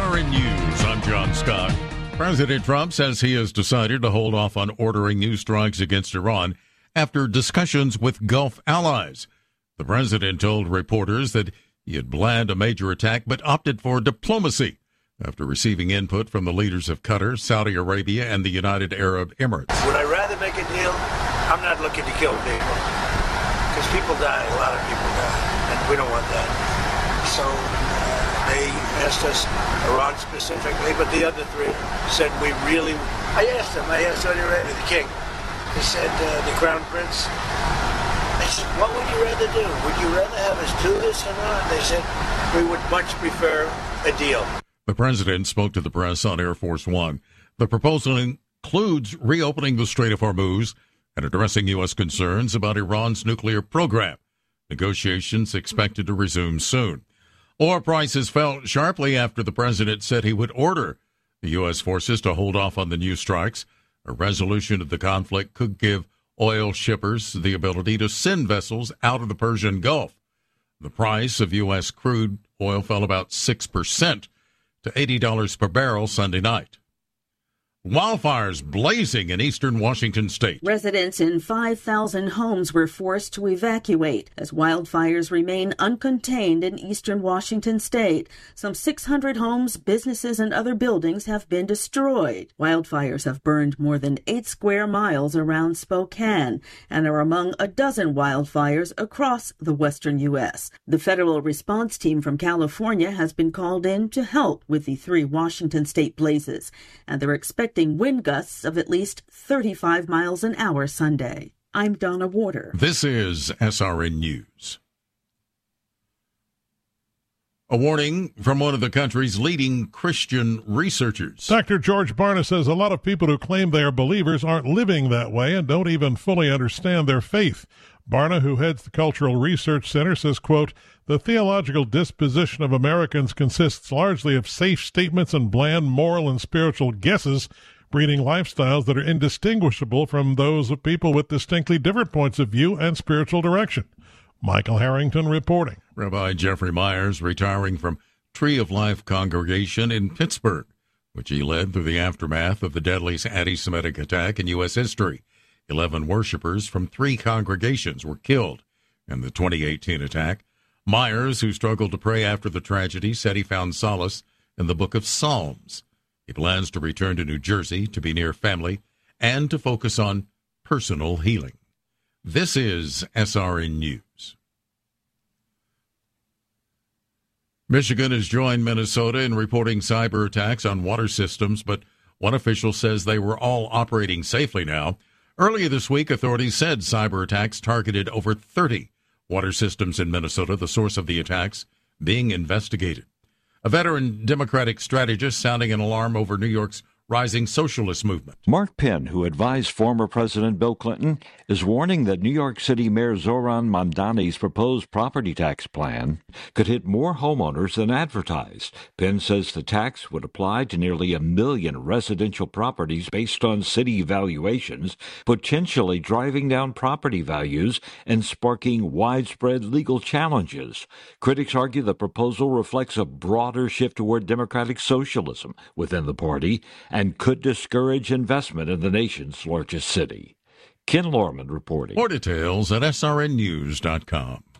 SRN News, I'm John Scott. President Trump says he has decided to hold off on ordering new strikes against Iran after discussions with Gulf allies. The president told reporters that he had planned a major attack but opted for diplomacy after receiving input from the leaders of Qatar, Saudi Arabia, and the United Arab Emirates. Would I rather make a deal? I'm not looking to kill people because people die. A lot of people die, and we don't want that. So they asked us, Iran specifically, but the other three said we really. I asked Saudi Arabia, the king. He said, the crown prince. I said, what would you rather do? Would you rather have us do this or not? They said, we would much prefer a deal. The president spoke to the press on Air Force One. The proposal includes reopening the Strait of Hormuz and addressing U.S. concerns about Iran's nuclear program. Negotiations expected to resume soon. Oil prices fell sharply after the president said he would order the U.S. forces to hold off on the new strikes. A resolution of the conflict could give oil shippers the ability to send vessels out of the Persian Gulf. The price of U.S. crude oil fell about 6% to $80 per barrel Sunday night. Wildfires blazing in eastern Washington state. Residents in 5,000 homes were forced to evacuate as wildfires remain uncontained in eastern Washington state. Some 600 homes, businesses, and other buildings have been destroyed. Wildfires have burned more than 8 square miles around Spokane and are among a dozen wildfires across the western U.S. The federal response team from California has been called in to help with the 3 Washington state blazes, and they're expecting wind gusts of at least 35 miles an hour Sunday. I'm Donna Warder. This is SRN News. A warning from one of the country's leading Christian researchers. Dr. George Barna says a lot of people who claim they are believers aren't living that way and don't even fully understand their faith. Barna, who heads the Cultural Research Center, says, quote, the theological disposition of Americans consists largely of safe statements and bland moral and spiritual guesses, breeding lifestyles that are indistinguishable from those of people with distinctly different points of view and spiritual direction. Michael Harrington reporting. Rabbi Jeffrey Myers retiring from Tree of Life congregation in Pittsburgh, which he led through the aftermath of the deadliest anti-Semitic attack in U.S. history. 11 worshipers from 3 congregations were killed in the 2018 attack. Myers, who struggled to pray after the tragedy, said he found solace in the book of Psalms. He plans to return to New Jersey to be near family and to focus on personal healing. This is SRN News. Michigan has joined Minnesota in reporting cyber attacks on water systems, but one official says they were all operating safely now. Earlier this week, authorities said cyber attacks targeted over 30 water systems in Minnesota, the source of the attacks being investigated. A veteran Democratic strategist sounding an alarm over New York's rising socialist movement. Mark Penn, who advised former President Bill Clinton, is warning that New York City Mayor Zoran Mamdani's proposed property tax plan could hit more homeowners than advertised. Penn says the tax would apply to nearly 1 million residential properties based on city valuations, potentially driving down property values and sparking widespread legal challenges. Critics argue the proposal reflects a broader shift toward democratic socialism within the party and could discourage investment in the nation's largest city. Ken Lorman reporting. More details at srnnews.com.